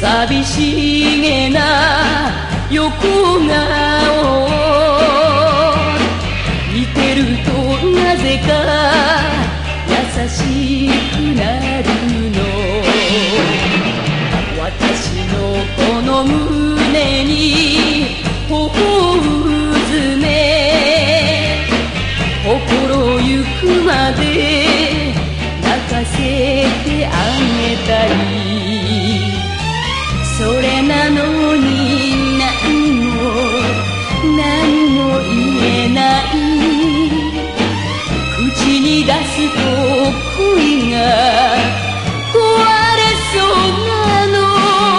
寂しげな横顔見てるとなぜか優しくなるの。私のこの胸に頬をうずめ、心ゆくまで泣かせてあげたい。それなのに何も言えない。口に出すと恋が壊れそうなの。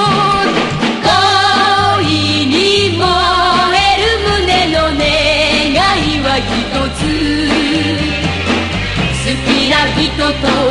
恋に燃える胸の願いは一つ、好きな人と